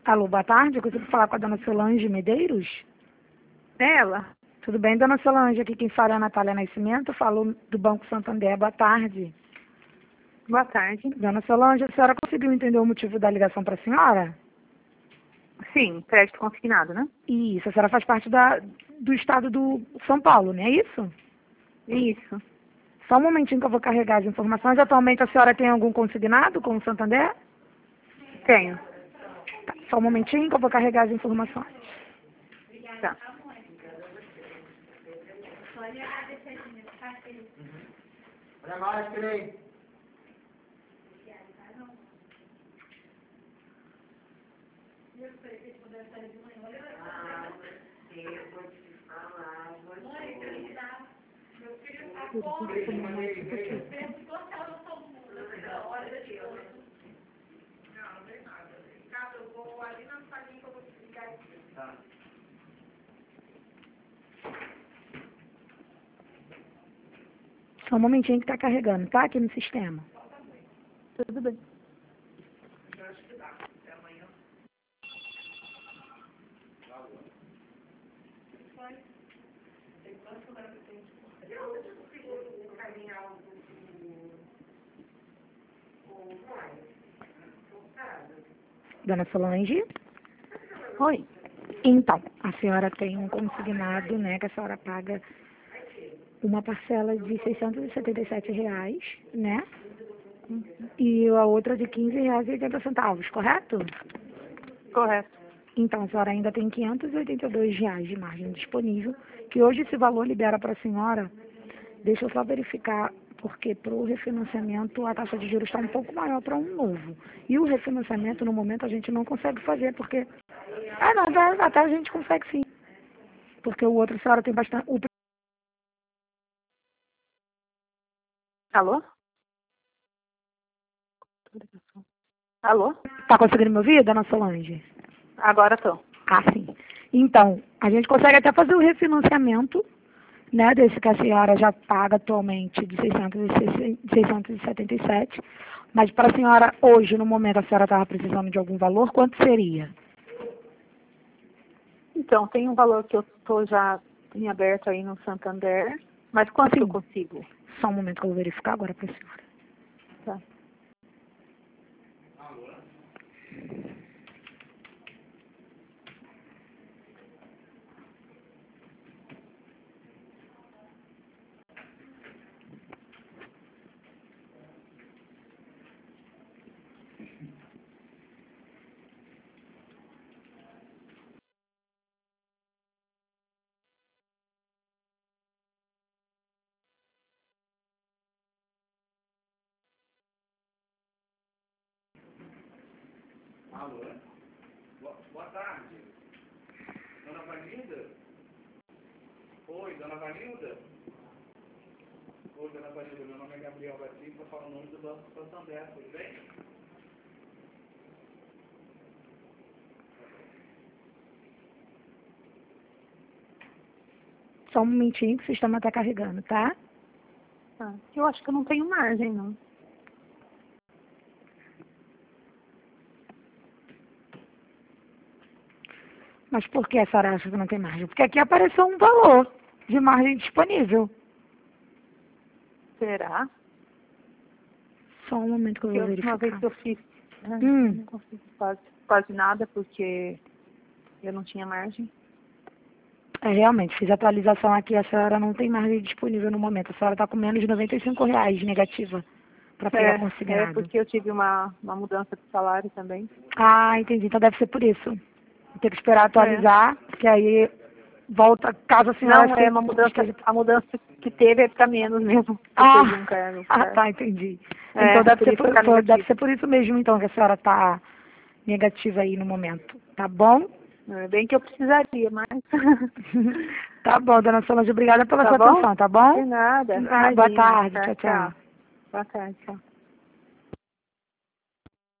Alô, boa tarde. Eu consigo falar com a dona Solange Medeiros? Ela? Tudo bem, dona Solange? Aqui quem fala é a Natália Nascimento. Falo do Banco Santander. Boa tarde. Boa tarde. Dona Solange, a senhora conseguiu entender o motivo da ligação para a senhora? Sim, crédito consignado, né? Isso, a senhora faz parte do estado do São Paulo, não é isso? Isso. Só um momentinho que eu vou carregar as informações. Atualmente a senhora tem algum consignado com o Santander? Tenho. Tá, só um momentinho que eu vou carregar as informações. Tá. Só um momentinho que está carregando, tá? Aqui no sistema. Tudo bem. Dona Solange? Oi. Então, a senhora tem um consignado, né, que a senhora paga uma parcela de R$ 677, né? E a outra de R$ 15,80, correto? Correto. Então, a senhora ainda tem R$ 582 de margem disponível, que hoje esse valor libera para a senhora. Deixa eu só verificar, porque para o refinanciamento a taxa de juros está um pouco maior para um novo. E o refinanciamento, no momento, a gente não consegue fazer, porque... Ah, não, até a gente consegue sim. Porque o outro, a senhora tem bastante... Alô? Alô? Tá conseguindo me ouvir, dona Solange? Agora tô. Ah, sim. Então, a gente consegue até fazer o refinanciamento, né, desse que a senhora já paga atualmente de 677, mas para a senhora, hoje, no momento, a senhora estava precisando de algum valor, quanto seria? Então, tem um valor que eu tô já em aberto aí no Santander, mas quanto que eu Sim. consigo? Só um momento que eu vou verificar agora para a senhora. Tá. Alô? Boa tarde. Dona Vanilda? Oi, Dona Vanilda? Oi, Dona Vanilda. Meu nome é Gabriel Batista, eu falo o nome do Banco Santander, tudo bem? Só um momentinho que o sistema está carregando, tá? Tá. Eu acho que eu não tenho margem, não. Mas por que a senhora acha que não tem margem? Porque aqui apareceu um valor de margem disponível. Será? Só um momento que eu Porque a vou última vez verificar. que eu fiz, eu Hum. não consegui quase nada, porque eu não tinha margem. É, realmente, fiz a atualização aqui, a senhora não tem margem disponível no momento. A senhora está com menos de R$ 95 negativa para pegar consignado. Porque eu tive uma mudança de salário também. Ah, entendi. Então deve ser por isso. Vou ter que esperar atualizar, que aí volta, caso a senhora... Não, é uma mudança, a mudança que teve é para menos mesmo. Ah, Teve um cargo. tá, entendi. É, Então deve por ser isso tá negativo. deve ser por isso mesmo, então, que a senhora está negativa aí no momento. Tá bom? É bem que eu precisaria, mas... Tá bom, dona Solange, obrigada pela Tá sua bom? atenção, tá bom? De nada. Boa Imagina. tarde, Tá, tchau, tchau. Boa tarde, tchau.